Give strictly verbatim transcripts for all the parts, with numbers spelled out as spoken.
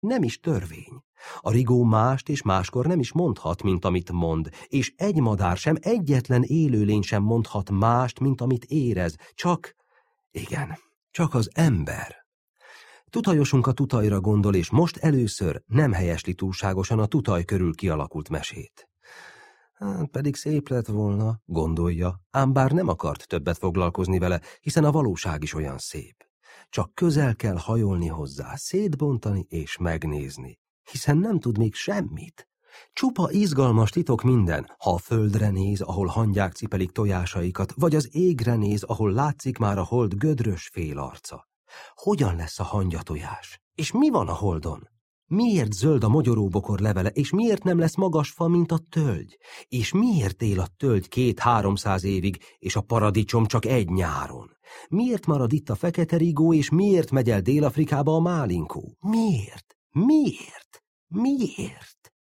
Nem is törvény. A rigó mást és máskor nem is mondhat, mint amit mond, és egy madár sem, egyetlen élőlény sem mondhat mást, mint amit érez. Csak, igen, csak az ember. Tutajosunk a tutajra gondol, és most először nem helyesli túlságosan a tutaj körül kialakult mesét. Hát pedig szép lett volna, gondolja, ám bár nem akart többet foglalkozni vele, hiszen a valóság is olyan szép. Csak közel kell hajolni hozzá, szétbontani és megnézni, hiszen nem tud még semmit. Csupa izgalmas titok minden, ha a földre néz, ahol hangyák cipelik tojásaikat, vagy az égre néz, ahol látszik már a hold gödrös félarca. Hogyan lesz a hangyatojás? És mi van a holdon? Miért zöld a mogyoróbokor levele, és miért nem lesz magas fa, mint a tölgy? És miért él a tölgy két-háromszáz évig, és a paradicsom csak egy nyáron? Miért marad itt a fekete rigó, és miért megy el Dél-Afrikába a málinkó? Miért? Miért? Miért?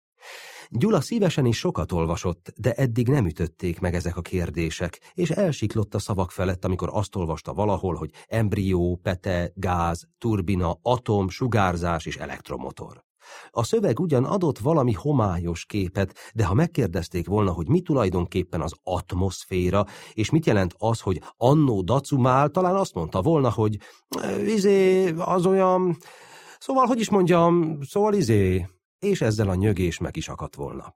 Gyula szívesen is sokat olvasott, de eddig nem ütötték meg ezek a kérdések, és elsiklott a szavak felett, amikor azt olvasta valahol, hogy embrió, pete, gáz, turbina, atom, sugárzás és elektromotor. A szöveg ugyan adott valami homályos képet, de ha megkérdezték volna, hogy mi tulajdonképpen az atmoszféra, és mit jelent az, hogy annó dacumál, talán azt mondta volna, hogy izé, az olyan, szóval, hogy is mondjam, szóval izé, és ezzel a nyögés meg is akadt volna.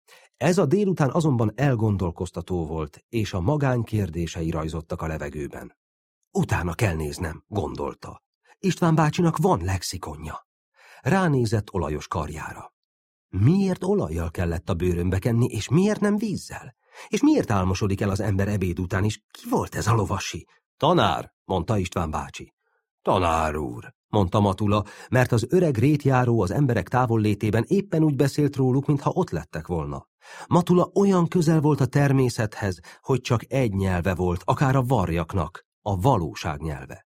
Ez a délután azonban elgondolkoztató volt, és a magány kérdései rajzottak a levegőben. Utána kell néznem, gondolta. István bácsinak van lexikonja. Ránézett olajos karjára. Miért olajjal kellett a bőrönbe kenni, és miért nem vízzel? És miért álmosodik el az ember ebéd után is? Ki volt ez a lovasi? Tanár, mondta István bácsi. Tanár úr, mondta Matula, mert az öreg rétjáró az emberek távollétében éppen úgy beszélt róluk, mintha ott lettek volna. Matula olyan közel volt a természethez, hogy csak egy nyelve volt, akár a varjaknak, a valóság nyelve.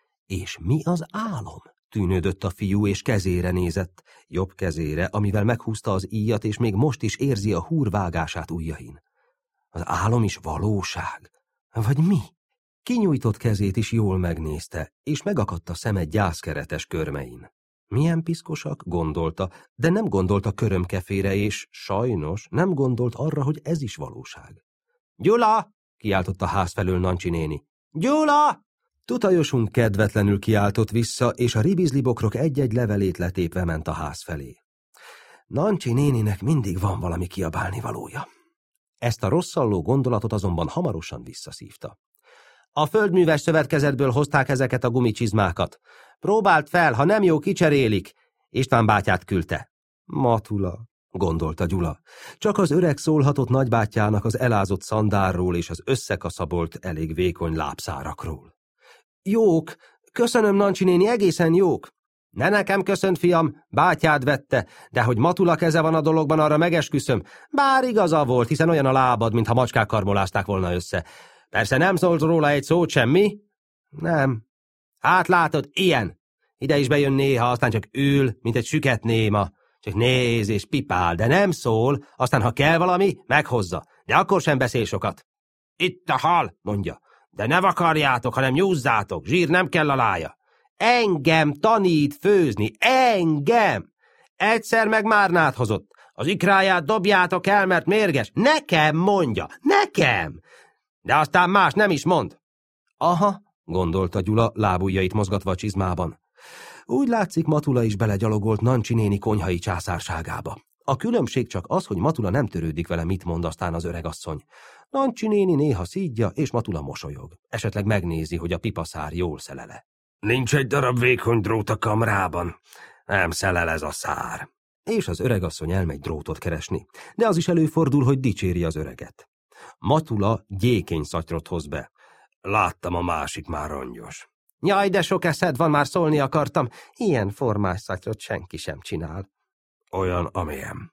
És mi az álom? Tűnődött a fiú, és kezére nézett, jobb kezére, amivel meghúzta az íjat, és még most is érzi a húr vágását ujjain. Az álom is valóság? Vagy mi? Kinyújtott kezét is jól megnézte, és megakadt a szeme gyászkeretes körmein. Milyen piszkosak, gondolta, de nem gondolt a körömkefére, és sajnos nem gondolt arra, hogy ez is valóság. Gyula! Kiáltott a ház felől Nancsi néni. Gyula! Tutajosunk kedvetlenül kiáltott vissza, és a ribizlibokrok egy-egy levelét letépve ment a ház felé. Nancsi néninek mindig van valami kiabálni valója. Ezt a rosszalló gondolatot azonban hamarosan visszaszívta. A földműves szövetkezetből hozták ezeket a gumicsizmákat. Próbált fel, ha nem jó, kicserélik. István bátyát küldte. Matula, gondolta Gyula. Csak az öreg szólhatott nagybátyjának az elázott szandárról és az összekaszabolt, elég vékony lábszárakról. Jók, köszönöm, Nancsi néni, egészen jók. Ne nekem köszönt, fiam, bátyád vette, de hogy Matula keze van a dologban, arra megesküszöm. Bár igaza volt, hiszen olyan a lábad, mintha macskák karmolázták volna össze. Persze nem szólt róla egy szót semmi? Nem. Hát látod, ilyen. Ide is bejön néha, aztán csak ül, mint egy süket néma. Csak néz és pipál, de nem szól, aztán ha kell valami, meghozza. De akkor sem beszél sokat. Itt a hal, mondja. De ne vakarjátok, hanem nyúzzátok, zsír nem kell alája. Engem tanít főzni, engem! Egyszer meg Márnát hozott. Az ikráját dobjátok el, mert mérges. Nekem mondja, nekem! De aztán más nem is mond. Aha, gondolta Gyula, lábujjait mozgatva a csizmában. Úgy látszik, Matula is belegyalogolt Nancsi néni konyhai császárságába. A különbség csak az, hogy Matula nem törődik vele, mit mond aztán az öregasszony. Nancsi néni néha szídja, és Matula mosolyog. Esetleg megnézi, hogy a pipaszár jól szelele. Nincs egy darab vékony drót a kamrában. Nem szelel ez a szár. És az öregasszony elmegy drótot keresni, de az is előfordul, hogy dicséri az öreget. Matula gyékény szatyrot hoz be. Láttam, a másik már rongyos. Jaj, de sok eszed van, már szólni akartam. Ilyen formás szatyrot senki sem csinál. Olyan, amilyen.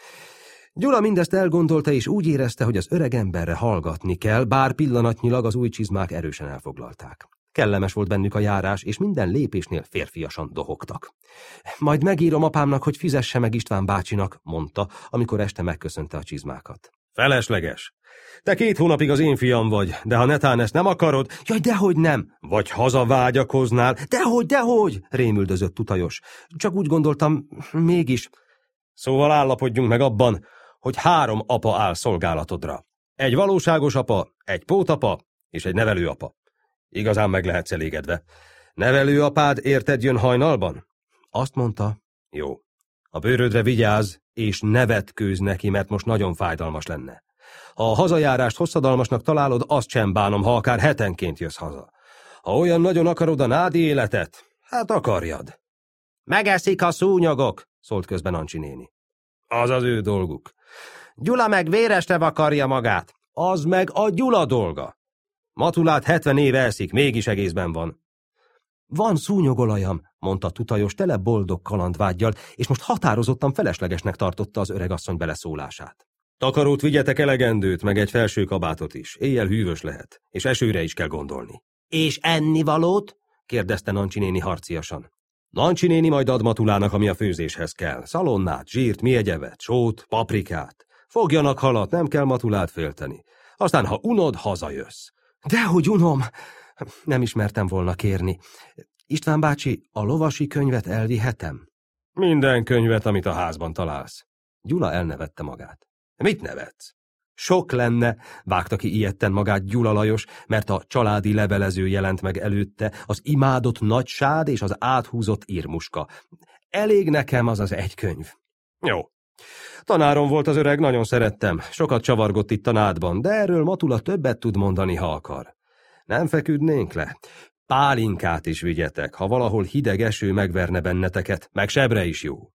Gyula mindezt elgondolta, és úgy érezte, hogy az öreg emberre hallgatni kell, bár pillanatnyilag az új csizmák erősen elfoglalták. Kellemes volt bennük a járás, és minden lépésnél férfiasan dohogtak. Majd megírom apámnak, hogy fizesse meg István bácsinak, mondta, amikor este megköszönte a csizmákat. Felesleges. Te két hónapig az én fiam vagy, de ha netán ezt nem akarod... Jaj, dehogy nem! Vagy hazavágyakoznál... Dehogy, dehogy! Rémüldözött Tutajos. Csak úgy gondoltam, mégis... Szóval állapodjunk meg abban, hogy három apa áll szolgálatodra. Egy valóságos apa, egy pótapa és egy nevelőapa. Igazán meg lehetsz elégedve. Nevelőapád érted jön hajnalban? Azt mondta, jó. A bőrödre vigyázz, és ne vetkőzz neki, mert most nagyon fájdalmas lenne. Ha a hazajárást hosszadalmasnak találod, azt sem bánom, ha akár hetenként jössz haza. Ha olyan nagyon akarod a nádi életet, hát akarjad. Megeszik a szúnyogok, szólt közben Ancsi néni. Az az ő dolguk. Gyula meg véresre vakarja magát. Az meg a Gyula dolga. Matulát hetven éve eszik, mégis egészben van. Van szúnyogolajam, mondta Tutajos tele boldog kalandvággyal, és most határozottan feleslegesnek tartotta az öregasszony beleszólását. Takarót vigyetek elegendőt, meg egy felső kabátot is. Éjjel hűvös lehet, és esőre is kell gondolni. És ennivalót? kérdezte Nancsi néni harciasan. Nancsi néni majd ad Matulának, ami a főzéshez kell. Szalonnát, zsírt, méhegyevet, sót, paprikát. Fogjanak halat, nem kell Matulát félteni. Aztán, ha unod, hazajössz. Dehogy unom! Nem ismertem volna kérni. István bácsi, a lovasi könyvet elvihetem? Minden könyvet, amit a házban találsz. Gyula elnevette magát. Mit nevetsz? Sok lenne, vágta ki ijedten magát Gyula Lajos, mert a családi levelező jelent meg előtte, az imádott nagysád és az áthúzott írmuska. Elég nekem az az egy könyv. Jó. Tanárom volt az öreg, nagyon szerettem. Sokat csavargott itt a nádban, de erről Matula többet tud mondani, ha akar. Nem feküdnénk le? Pálinkát is vigyetek, ha valahol hideg eső megverne benneteket, meg sebre is jó.